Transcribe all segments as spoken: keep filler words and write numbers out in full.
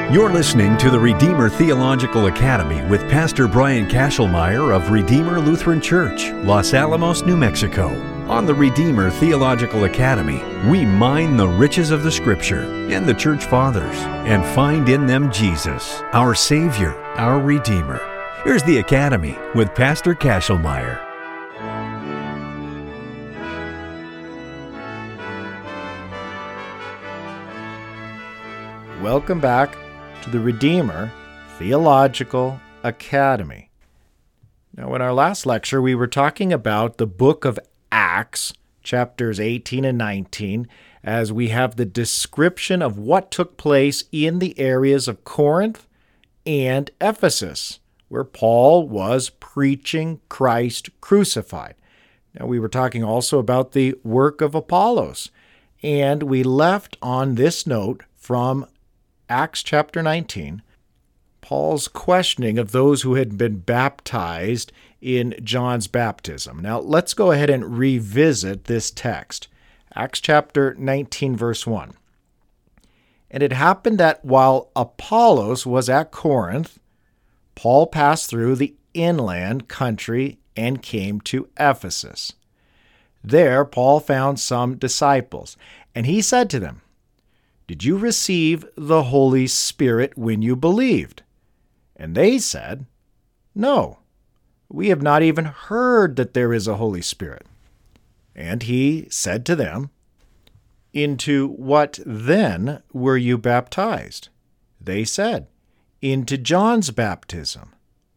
You're listening to the Redeemer Theological Academy with Pastor Brian Kashelmeyer of Redeemer Lutheran Church, Los Alamos, New Mexico. On the Redeemer Theological Academy, we mine the riches of the Scripture and the Church Fathers and find in them Jesus, our Savior, our Redeemer. Here's the Academy with Pastor Kashelmeyer. Welcome back to the Redeemer Theological Academy. Now, in our last lecture, we were talking about the book of Acts, chapters eighteen and nineteen, as we have the description of what took place in the areas of Corinth and Ephesus, where Paul was preaching Christ crucified. Now, we were talking also about the work of Apollos, and we left on this note from Acts chapter nineteen, Paul's questioning of those who had been baptized in John's baptism. Now, let's go ahead and revisit this text. Acts chapter nineteen, verse one. And it happened that while Apollos was at Corinth, Paul passed through the inland country and came to Ephesus. There Paul found some disciples, and he said to them, "Did you receive the Holy Spirit when you believed?" And they said, "No, we have not even heard that there is a Holy Spirit." And he said to them, "Into what then were you baptized?" They said, "Into John's baptism."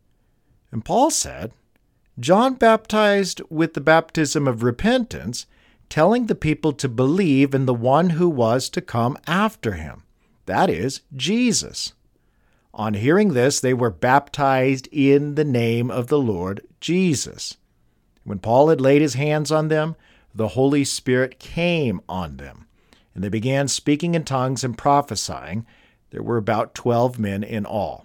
And Paul said, "John baptized with the baptism of repentance, telling the people to believe in the one who was to come after him, that is, Jesus." On hearing this, they were baptized in the name of the Lord Jesus. When Paul had laid his hands on them, the Holy Spirit came on them, and they began speaking in tongues and prophesying. There were about twelve men in all.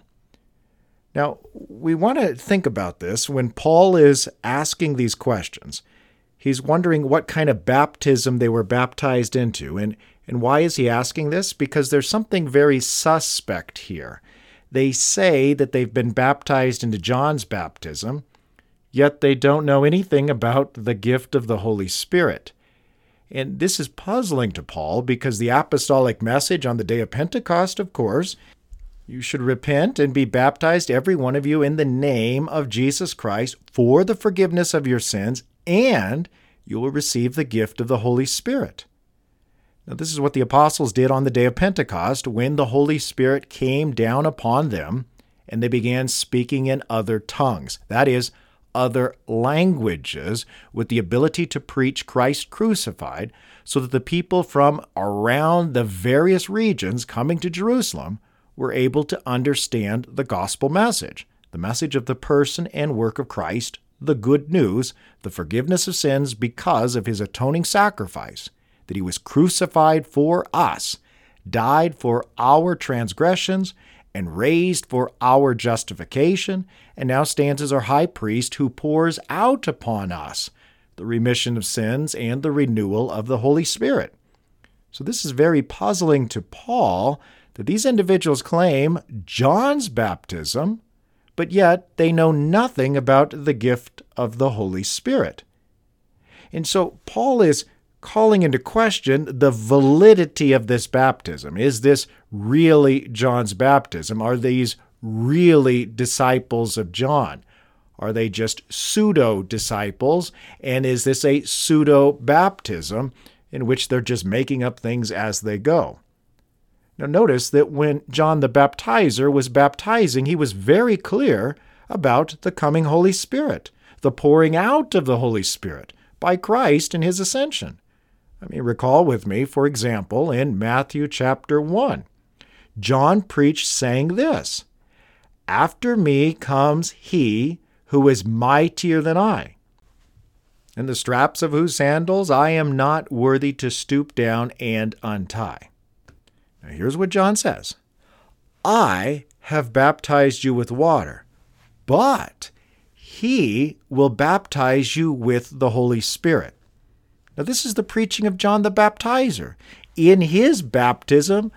Now, we want to think about this. When Paul is asking these questions, he's wondering what kind of baptism they were baptized into. And, and why is he asking this? Because there's something very suspect here. They say that they've been baptized into John's baptism, yet they don't know anything about the gift of the Holy Spirit. And this is puzzling to Paul because the apostolic message on the day of Pentecost, of course, you should repent and be baptized, every one of you, in the name of Jesus Christ for the forgiveness of your sins, and you will receive the gift of the Holy Spirit. Now, this is what the apostles did on the day of Pentecost when the Holy Spirit came down upon them and they began speaking in other tongues, that is, other languages, with the ability to preach Christ crucified, so that the people from around the various regions coming to Jerusalem were able to understand the gospel message, the message of the person and work of Christ, the good news, the forgiveness of sins because of his atoning sacrifice, that he was crucified for us, died for our transgressions, and raised for our justification, and now stands as our high priest who pours out upon us the remission of sins and the renewal of the Holy Spirit. So this is very puzzling to Paul that these individuals claim John's baptism, but yet they know nothing about the gift of the Holy Spirit. And so Paul is calling into question the validity of this baptism. Is this really John's baptism? Are these really disciples of John? Are they just pseudo-disciples? And is this a pseudo-baptism in which they're just making up things as they go? Now notice that when John the Baptizer was baptizing, he was very clear about the coming Holy Spirit, the pouring out of the Holy Spirit by Christ in his ascension. I mean, recall with me, for example, in Matthew chapter one, John preached saying this, "After me comes he who is mightier than I, in the straps of whose sandals I am not worthy to stoop down and untie." Now here's what John says, "I have baptized you with water, but he will baptize you with the Holy Spirit." Now, this is the preaching of John the Baptizer. In his baptism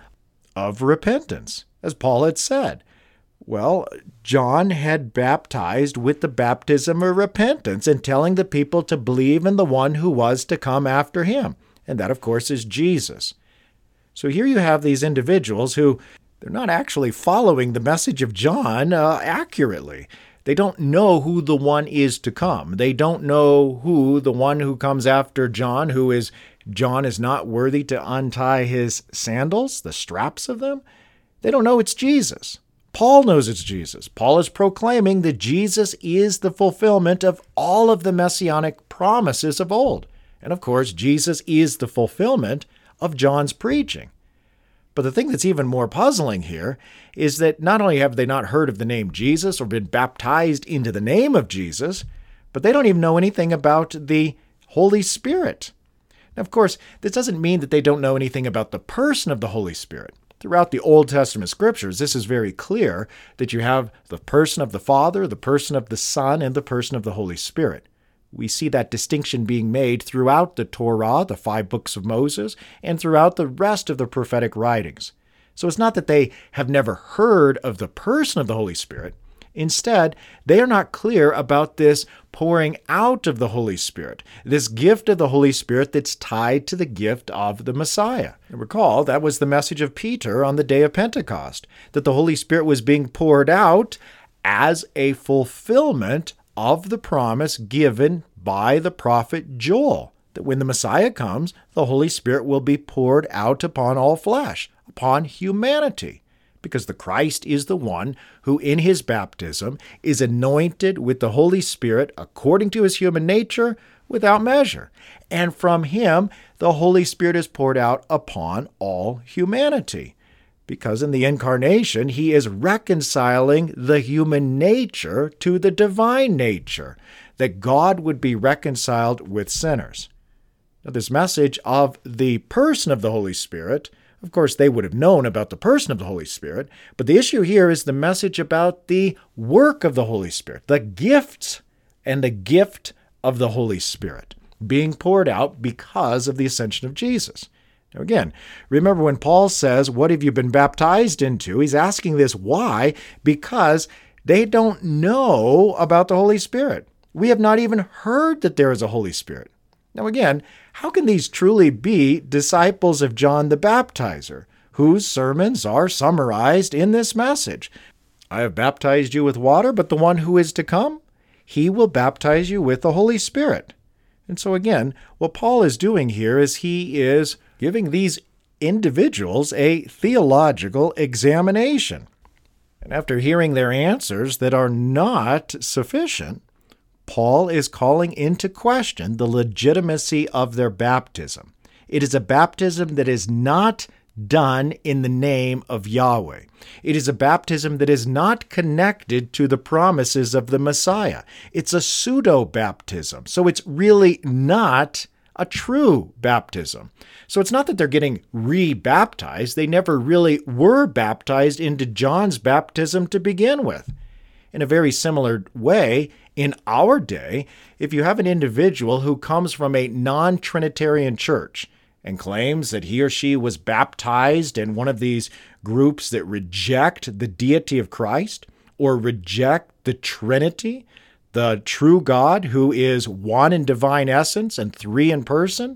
of repentance, as Paul had said. Well, John had baptized with the baptism of repentance and telling the people to believe in the one who was to come after him. And that, of course, is Jesus. So here you have these individuals who, they're not actually following the message of John uh, accurately. They don't know who the one is to come. They don't know who the one who comes after John, who is, John is not worthy to untie his sandals, the straps of them. They don't know it's Jesus. Paul knows it's Jesus. Paul is proclaiming that Jesus is the fulfillment of all of the messianic promises of old. And of course, Jesus is the fulfillment of John's preaching. But the thing that's even more puzzling here is that not only have they not heard of the name Jesus or been baptized into the name of Jesus, but they don't even know anything about the Holy Spirit. Now, of course, this doesn't mean that they don't know anything about the person of the Holy Spirit. Throughout the Old Testament scriptures, this is very clear that you have the person of the Father, the person of the Son, and the person of the Holy Spirit. We see that distinction being made throughout the Torah, the five books of Moses, and throughout the rest of the prophetic writings. So it's not that they have never heard of the person of the Holy Spirit. Instead, they are not clear about this pouring out of the Holy Spirit, this gift of the Holy Spirit that's tied to the gift of the Messiah. And recall, that was the message of Peter on the day of Pentecost, that the Holy Spirit was being poured out as a fulfillment of the promise given by the prophet Joel, that when the Messiah comes, the Holy Spirit will be poured out upon all flesh, upon humanity, because the Christ is the one who in his baptism is anointed with the Holy Spirit according to his human nature without measure. And from him, the Holy Spirit is poured out upon all humanity. Because in the incarnation, he is reconciling the human nature to the divine nature, that God would be reconciled with sinners. Now, this message of the person of the Holy Spirit, of course, they would have known about the person of the Holy Spirit, but the issue here is the message about the work of the Holy Spirit, the gifts and the gift of the Holy Spirit being poured out because of the ascension of Jesus. Now again, remember when Paul says, "What have you been baptized into?" He's asking this why? Because they don't know about the Holy Spirit. We have not even heard that there is a Holy Spirit. Now again, how can these truly be disciples of John the Baptizer, whose sermons are summarized in this message? "I have baptized you with water, but the one who is to come, he will baptize you with the Holy Spirit." And so again, what Paul is doing here is he is giving these individuals a theological examination. And after hearing their answers that are not sufficient, Paul is calling into question the legitimacy of their baptism. It is a baptism that is not done in the name of Yahweh. It is a baptism that is not connected to the promises of the Messiah. It's a pseudo-baptism, so it's really not a true baptism. So it's not that they're getting re-baptized. They never really were baptized into John's baptism to begin with. In a very similar way, in our day, if you have an individual who comes from a non-Trinitarian church and claims that he or she was baptized in one of these groups that reject the deity of Christ or reject the Trinity, the true God who is one in divine essence and three in person,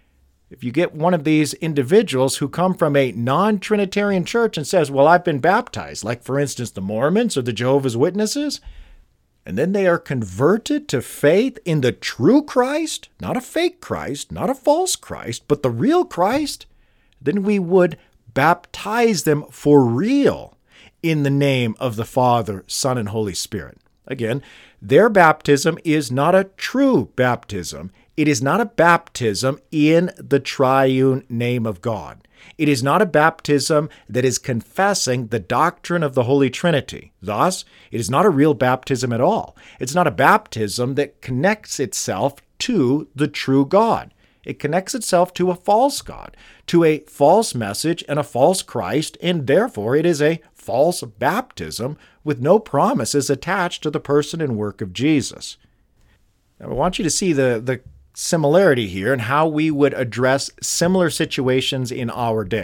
if you get one of these individuals who come from a non-Trinitarian church and says, "Well, I've been baptized," like for instance the Mormons or the Jehovah's Witnesses, and then they are converted to faith in the true Christ, not a fake Christ, not a false Christ, but the real Christ, then we would baptize them for real in the name of the Father, Son, and Holy Spirit. Again, their baptism is not a true baptism. It is not a baptism in the triune name of God. It is not a baptism that is confessing the doctrine of the Holy Trinity. Thus, it is not a real baptism at all. It's not a baptism that connects itself to the true God. It connects itself to a false God, to a false message and a false Christ, and therefore it is a false baptism with no promises attached to the person and work of Jesus. Now, I want you to see the, the similarity here and how we would address similar situations in our day.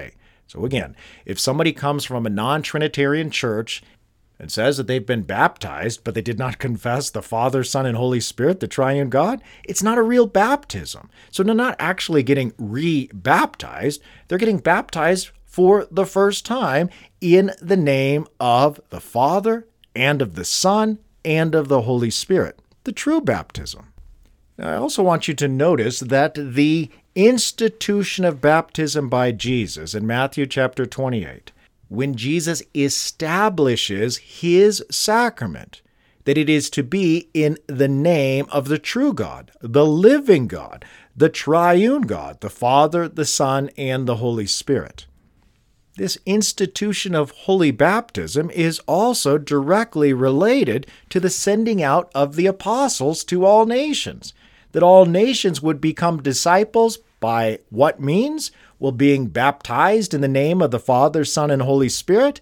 So again, if somebody comes from a non-Trinitarian church and says that they've been baptized, but they did not confess the Father, Son, and Holy Spirit, the triune God, it's not a real baptism. So they're not actually getting re-baptized. They're getting baptized for the first time in the name of the Father and of the Son and of the Holy Spirit, the true baptism. Now, I also want you to notice that the institution of baptism by Jesus in Matthew chapter twenty-eight, when Jesus establishes his sacrament, that it is to be in the name of the true God, the living God, the triune God, the Father, the Son, and the Holy Spirit. This institution of holy baptism is also directly related to the sending out of the apostles to all nations, that all nations would become disciples by what means? Well, being baptized in the name of the Father, Son, and Holy Spirit,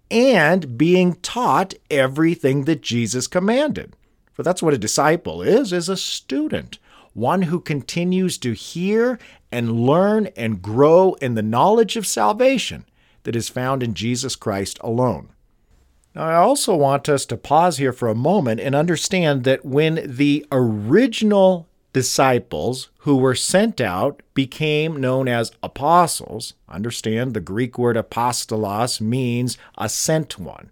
and being taught everything that Jesus commanded. For that's what a disciple is, is a student, one who continues to hear and learn and grow in the knowledge of salvation that is found in Jesus Christ alone. Now, I also want us to pause here for a moment and understand that when the original disciples who were sent out became known as apostles, understand the Greek word apostolos means a sent one.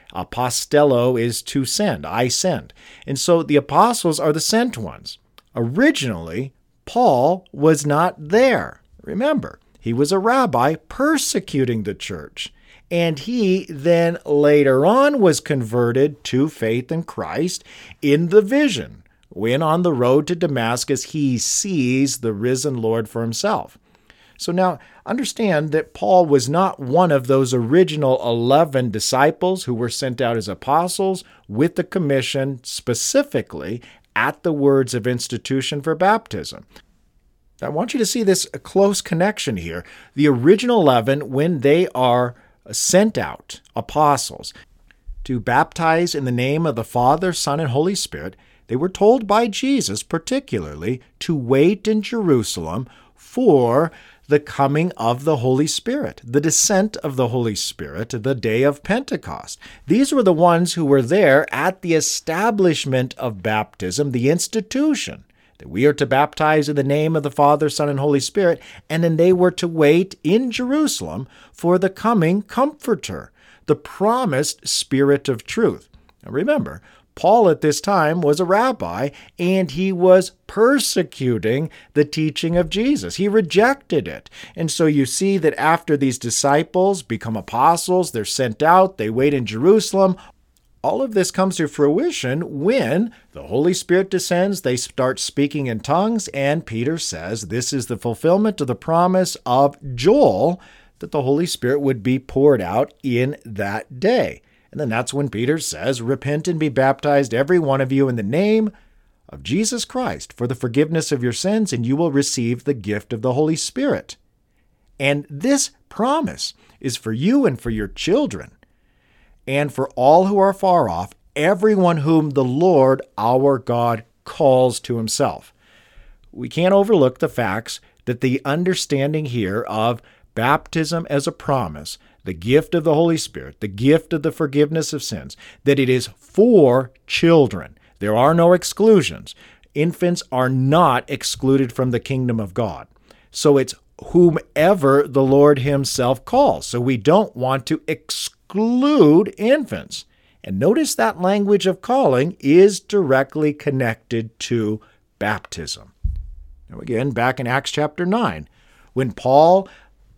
Apostello is to send, I send. And so the apostles are the sent ones. Originally, Paul was not there. Remember, he was a rabbi persecuting the church. And he then later on was converted to faith in Christ in the vision, when on the road to Damascus he sees the risen Lord for himself. So now understand that Paul was not one of those original eleven disciples who were sent out as apostles with the commission specifically at the words of institution for baptism. I want you to see this close connection here. The original eleven, when they are sent out, apostles, to baptize in the name of the Father, Son, and Holy Spirit, they were told by Jesus particularly to wait in Jerusalem for the coming of the Holy Spirit, the descent of the Holy Spirit, the day of Pentecost. These were the ones who were there at the establishment of baptism, the institution, that we are to baptize in the name of the Father, Son, and Holy Spirit, and then they were to wait in Jerusalem for the coming Comforter, the promised Spirit of truth. Now remember, Paul at this time was a rabbi, and he was persecuting the teaching of Jesus. He rejected it. And so you see that after these disciples become apostles, they're sent out, they wait in Jerusalem. All of this comes to fruition when the Holy Spirit descends, they start speaking in tongues, and Peter says this is the fulfillment of the promise of Joel that the Holy Spirit would be poured out in that day. And then that's when Peter says, repent and be baptized, every one of you, in the name of Jesus Christ for the forgiveness of your sins, and you will receive the gift of the Holy Spirit. And this promise is for you and for your children, and for all who are far off, everyone whom the Lord our God calls to himself. We can't overlook the facts that the understanding here of baptism as a promise, the gift of the Holy Spirit, the gift of the forgiveness of sins, that it is for children. There are no exclusions. Infants are not excluded from the kingdom of God. So it's whomever the Lord himself calls. So we don't want to exclude infants. And notice that language of calling is directly connected to baptism. Now again, back in Acts chapter nine, when Paul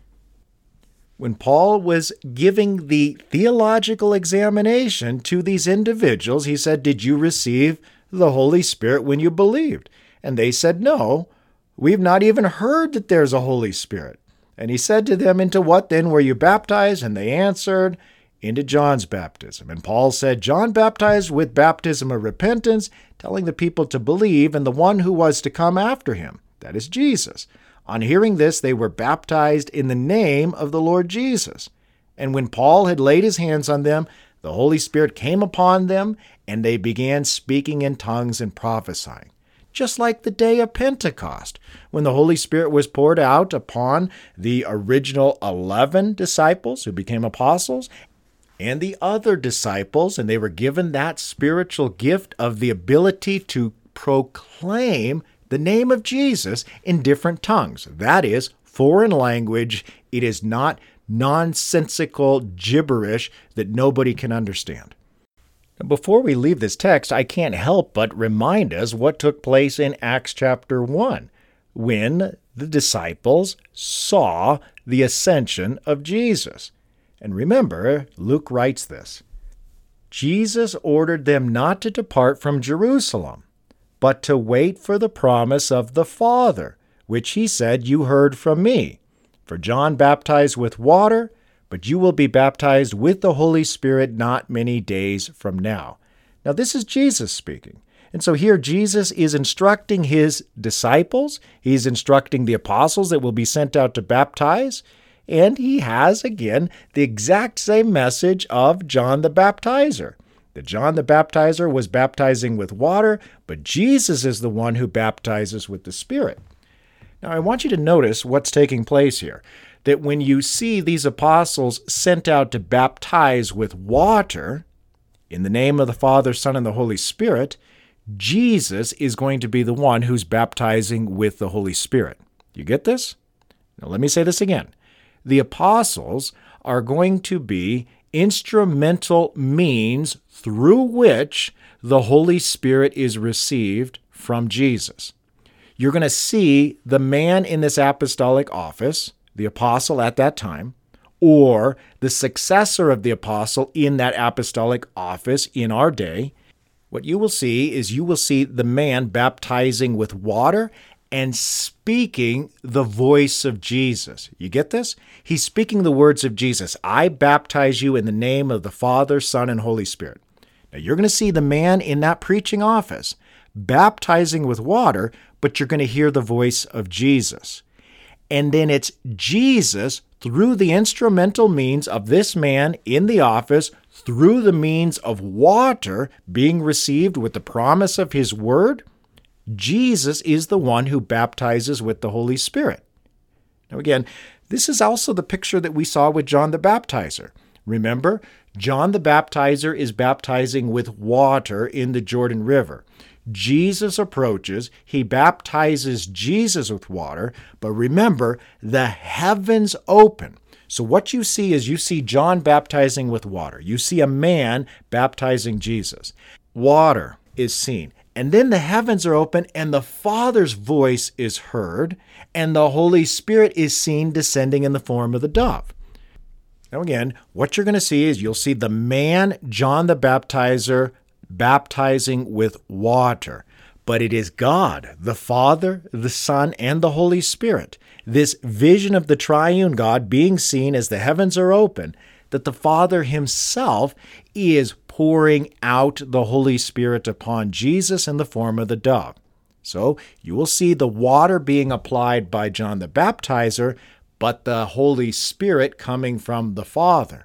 When Paul was giving the theological examination to these individuals, he said, did you receive the Holy Spirit when you believed? And they said, no, we've not even heard that there's a Holy Spirit. And he said to them, into what then were you baptized? And they answered, into John's baptism. And Paul said, John baptized with baptism of repentance, telling the people to believe in the one who was to come after him, that is Jesus. On hearing this, they were baptized in the name of the Lord Jesus. And when Paul had laid his hands on them, the Holy Spirit came upon them, and they began speaking in tongues and prophesying. just like the day of Pentecost, when the Holy Spirit was poured out upon the original eleven disciples who became apostles and the other disciples, and they were given that spiritual gift of the ability to proclaim the name of Jesus in different tongues. That is foreign language. It is not nonsensical gibberish that nobody can understand. Before we leave this text, I can't help but remind us what took place in Acts chapter one, when the disciples saw the ascension of Jesus. And remember, Luke writes this: Jesus ordered them not to depart from Jerusalem, but to wait for the promise of the Father, which he said, "You heard from me. For John baptized with water, but you will be baptized with the Holy Spirit not many days from now." Now, this is Jesus speaking. And so here Jesus is instructing his disciples. He's instructing the apostles that will be sent out to baptize. And he has, again, the exact same message of John the Baptizer. That John the Baptizer was baptizing with water, but Jesus is the one who baptizes with the Spirit. Now, I want you to notice what's taking place here. That when you see these apostles sent out to baptize with water, in the name of the Father, Son, and the Holy Spirit, Jesus is going to be the one who's baptizing with the Holy Spirit. You get this? Now, let me say this again. The apostles are going to be instrumental means through which the Holy Spirit is received from Jesus. You're going to see the man in this apostolic office, the apostle at that time, or the successor of the apostle in that apostolic office in our day. What you will see is you will see the man baptizing with water and speaking the voice of Jesus. You get this? He's speaking the words of Jesus. I baptize you in the name of the Father, Son, and Holy Spirit. Now, you're going to see the man in that preaching office baptizing with water, but you're going to hear the voice of Jesus. And then it's Jesus, through the instrumental means of this man in the office, through the means of water being received with the promise of his word, Jesus is the one who baptizes with the Holy Spirit. Now again, this is also the picture that we saw with John the Baptizer. Remember, John the Baptizer is baptizing with water in the Jordan River. Jesus approaches, he baptizes Jesus with water, but remember, the heavens open. So what you see is you see John baptizing with water. You see a man baptizing Jesus. Water is seen. And then the heavens are open and the Father's voice is heard, and the Holy Spirit is seen descending in the form of the dove. Now again, what you're going to see is you'll see the man, John the Baptizer, baptizing with water. But it is God, the Father, the Son, and the Holy Spirit, this vision of the triune God being seen as the heavens are open, that the Father himself is pouring out the Holy Spirit upon Jesus in the form of the dove. So you will see the water being applied by John the Baptizer, but the Holy Spirit coming from the Father.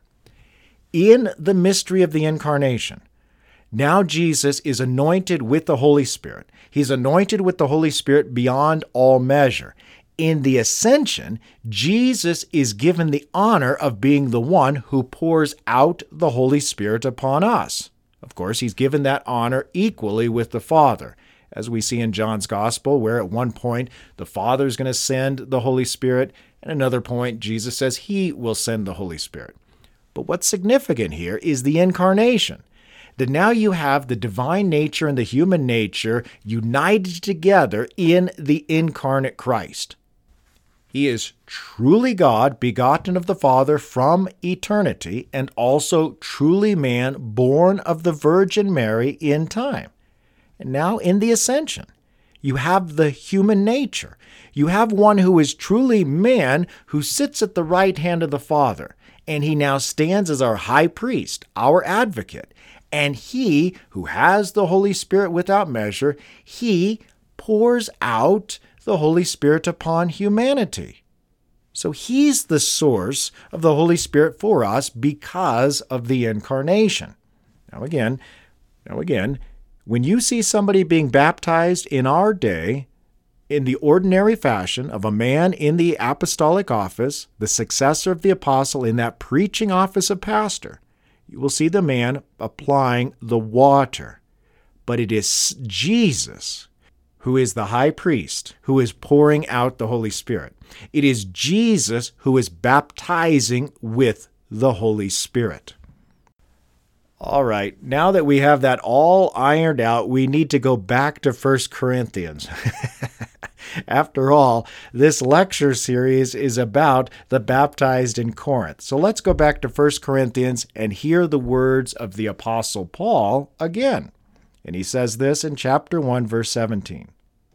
In the mystery of the Incarnation, now Jesus is anointed with the Holy Spirit. He's anointed with the Holy Spirit beyond all measure. In the ascension, Jesus is given the honor of being the one who pours out the Holy Spirit upon us. Of course, he's given that honor equally with the Father, as we see in John's Gospel, where at one point the Father is going to send the Holy Spirit, and another point Jesus says he will send the Holy Spirit. But what's significant here is the incarnation. That now you have the divine nature and the human nature united together in the incarnate Christ. He is truly God, begotten of the Father from eternity, and also truly man, born of the Virgin Mary in time. And now in the ascension, you have the human nature. You have one who is truly man, who sits at the right hand of the Father, and he now stands as our high priest, our advocate. And he, who has the Holy Spirit without measure, he pours out the Holy Spirit upon humanity. So he's the source of the Holy Spirit for us because of the incarnation. Now again, now again, When you see somebody being baptized in our day, in the ordinary fashion of a man in the apostolic office, the successor of the apostle in that preaching office of pastor, you will see the man applying the water. But it is Jesus who is the high priest, who is pouring out the Holy Spirit. It is Jesus who is baptizing with the Holy Spirit. All right, now that we have that all ironed out, we need to go back to First Corinthians. After all, this lecture series is about the baptized in Corinth. So let's go back to First Corinthians and hear the words of the Apostle Paul again. And he says this in chapter one, verse seventeen.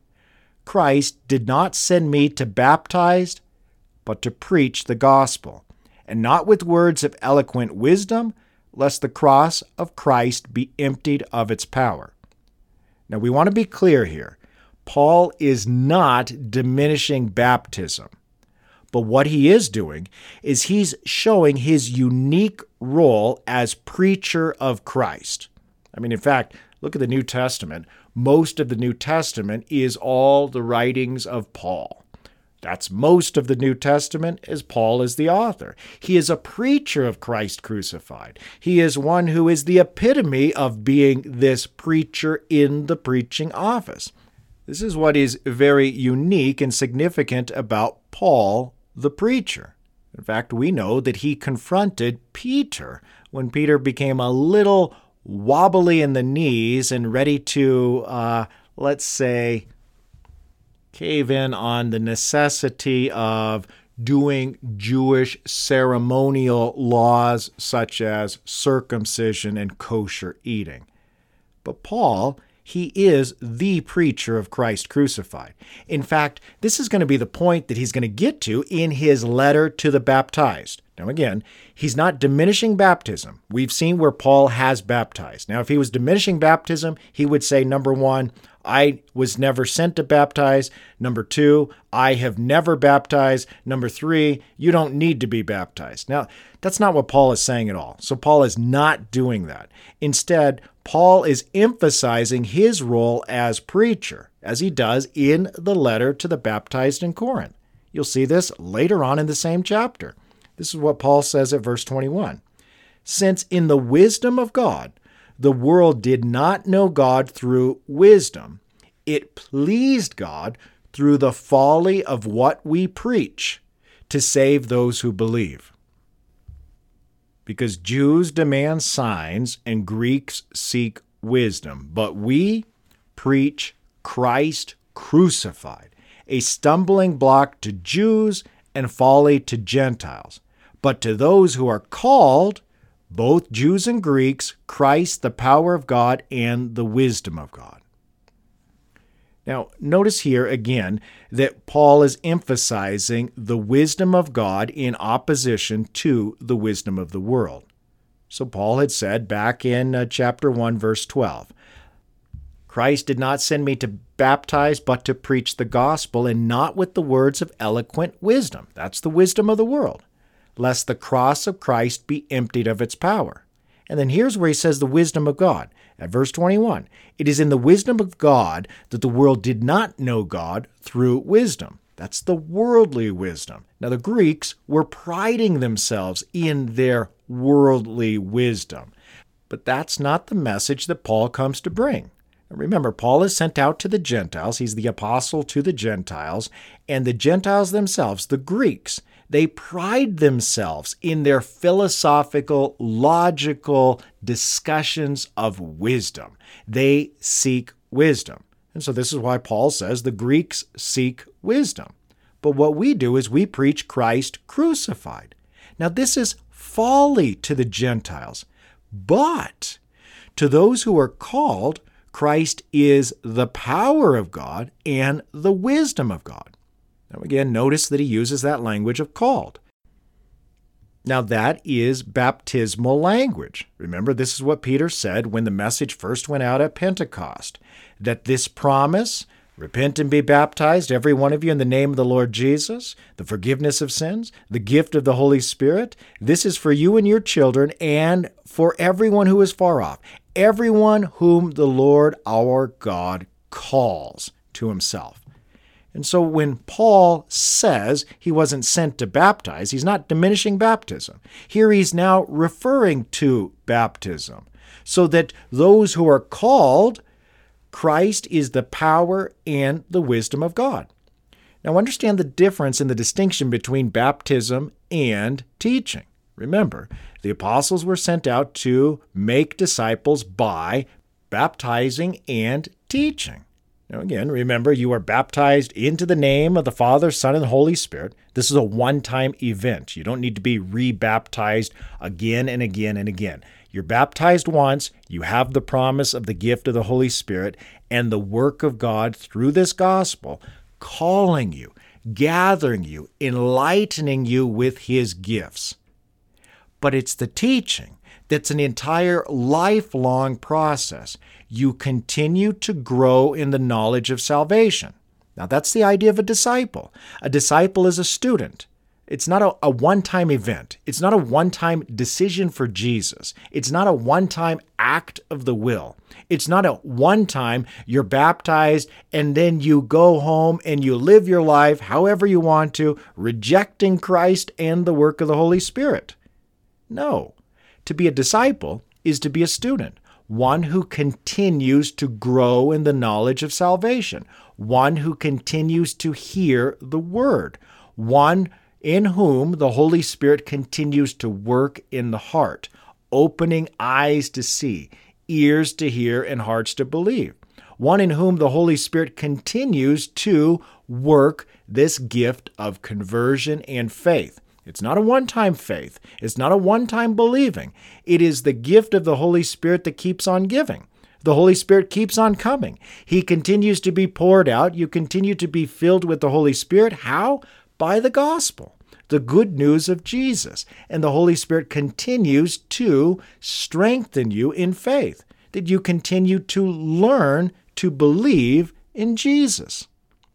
Christ did not send me to baptize, but to preach the gospel, and not with words of eloquent wisdom, lest the cross of Christ be emptied of its power. Now we want to be clear here. Paul is not diminishing baptism. But what he is doing is he's showing his unique role as preacher of Christ. I mean, in fact, look at the New Testament. Most of the New Testament is all the writings of Paul. That's most of the New Testament, as Paul is the author. He is a preacher of Christ crucified. He is one who is the epitome of being this preacher in the preaching office. This is what is very unique and significant about Paul, the preacher. In fact, we know that he confronted Peter when Peter became a little wobbly in the knees and ready to, uh, let's say, cave in on the necessity of doing Jewish ceremonial laws such as circumcision and kosher eating. But Paul, he is the preacher of Christ crucified. In fact, this is going to be the point that he's going to get to in his letter to the baptized. Now again, he's not diminishing baptism. We've seen where Paul has baptized. Now, if he was diminishing baptism, he would say, number one, I was never sent to baptize. Number two, I have never baptized. Number three, you don't need to be baptized. Now, that's not what Paul is saying at all. So Paul is not doing that. Instead, Paul is emphasizing his role as preacher, as he does in the letter to the baptized in Corinth. You'll see this later on in the same chapter. This is what Paul says at verse twenty-one. Since in the wisdom of God, the world did not know God through wisdom, it pleased God through the folly of what we preach to save those who believe. Because Jews demand signs and Greeks seek wisdom, but we preach Christ crucified, a stumbling block to Jews and folly to Gentiles. But to those who are called, both Jews and Greeks, Christ, the power of God and the wisdom of God. Now, notice here again that Paul is emphasizing the wisdom of God in opposition to the wisdom of the world. So Paul had said back in uh, chapter one, verse twelve, Christ did not send me to baptize, but to preach the gospel, and not with the words of eloquent wisdom. That's the wisdom of the world. Lest the cross of Christ be emptied of its power. And then here's where he says the wisdom of God. At verse twenty-one, it is in the wisdom of God that the world did not know God through wisdom. That's the worldly wisdom. Now the Greeks were priding themselves in their worldly wisdom. But that's not the message that Paul comes to bring. Remember, Paul is sent out to the Gentiles. He's the apostle to the Gentiles. And the Gentiles themselves, the Greeks, they pride themselves in their philosophical, logical discussions of wisdom. They seek wisdom. And so this is why Paul says the Greeks seek wisdom. But what we do is we preach Christ crucified. Now this is folly to the Gentiles. But to those who are called, Christ is the power of God and the wisdom of God. Now again, notice that he uses that language of called. Now that is baptismal language. Remember, this is what Peter said when the message first went out at Pentecost, that this promise, repent and be baptized, every one of you, in the name of the Lord Jesus, the forgiveness of sins, the gift of the Holy Spirit, this is for you and your children and for everyone who is far off, everyone whom the Lord our God calls to himself. And so when Paul says he wasn't sent to baptize, he's not diminishing baptism. Here he's now referring to baptism, so that those who are called, Christ is the power and the wisdom of God. Now understand the difference in the distinction between baptism and teaching. Remember, the apostles were sent out to make disciples by baptizing and teaching. Now again, remember, you are baptized into the name of the Father, Son, and Holy Spirit. This is a one-time event. You don't need to be re-baptized again and again and again. You're baptized once, you have the promise of the gift of the Holy Spirit and the work of God through this gospel, calling you, gathering you, enlightening you with his gifts. But it's the teaching that's an entire lifelong process. You continue to grow in the knowledge of salvation. Now, that's the idea of a disciple. A disciple is a student. It's not a, a one-time event. It's not a one-time decision for Jesus. It's not a one-time act of the will. It's not a one-time you're baptized and then you go home and you live your life however you want to, rejecting Christ and the work of the Holy Spirit. No. To be a disciple is to be a student, one who continues to grow in the knowledge of salvation, one who continues to hear the word, one in whom the Holy Spirit continues to work in the heart, opening eyes to see, ears to hear, and hearts to believe, one in whom the Holy Spirit continues to work this gift of conversion and faith. It's not a one-time faith. It's not a one-time believing. It is the gift of the Holy Spirit that keeps on giving. The Holy Spirit keeps on coming. He continues to be poured out. You continue to be filled with the Holy Spirit. How? By the gospel, the good news of Jesus. And the Holy Spirit continues to strengthen you in faith, that you continue to learn to believe in Jesus.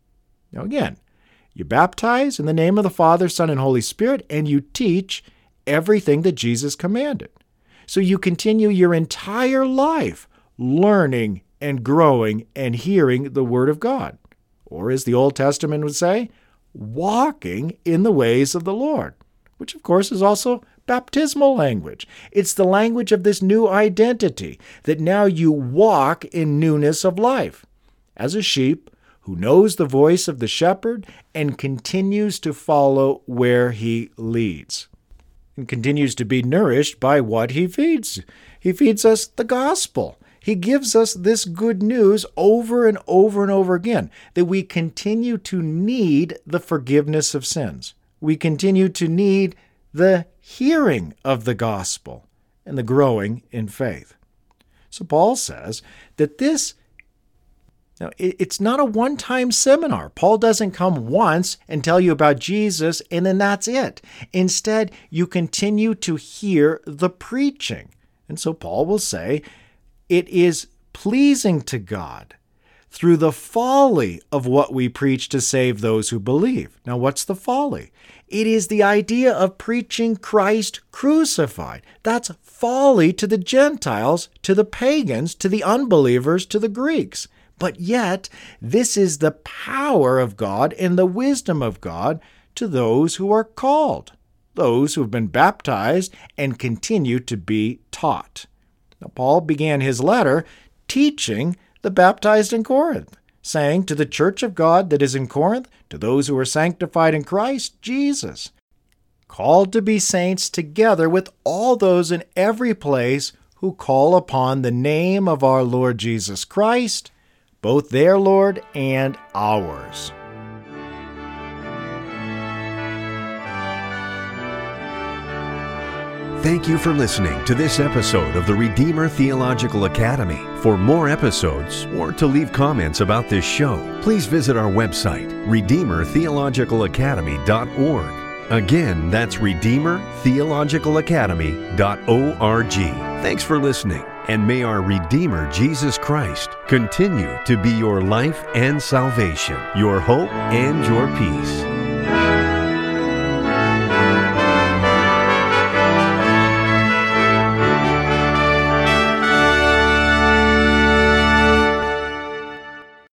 Now again, you baptize in the name of the Father, Son, and Holy Spirit, and you teach everything that Jesus commanded. So you continue your entire life learning and growing and hearing the Word of God. Or as the Old Testament would say, walking in the ways of the Lord, which of course is also baptismal language. It's the language of this new identity, that now you walk in newness of life. As a sheep who knows the voice of the shepherd and continues to follow where he leads, and continues to be nourished by what he feeds. He feeds us the gospel. He gives us this good news over and over and over again, that we continue to need the forgiveness of sins. We continue to need the hearing of the gospel and the growing in faith. So Paul says that this Now, it's not a one-time seminar. Paul doesn't come once and tell you about Jesus, and then that's it. Instead, you continue to hear the preaching. And so Paul will say, it is pleasing to God through the folly of what we preach to save those who believe. Now, what's the folly? It is the idea of preaching Christ crucified. That's folly to the Gentiles, to the pagans, to the unbelievers, to the Greeks. But yet, this is the power of God and the wisdom of God to those who are called, those who have been baptized and continue to be taught. Now, Paul began his letter teaching the baptized in Corinth, saying to the church of God that is in Corinth, to those who are sanctified in Christ Jesus, called to be saints together with all those in every place who call upon the name of our Lord Jesus Christ, both their Lord and ours. Thank you for listening to this episode of the Redeemer Theological Academy. For more episodes or to leave comments about this show, please visit our website, redeemer theological academy dot org. Again, that's redeemer theological academy dot org. Thanks for listening, and may our Redeemer Jesus Christ continue to be your life and salvation, your hope and your peace.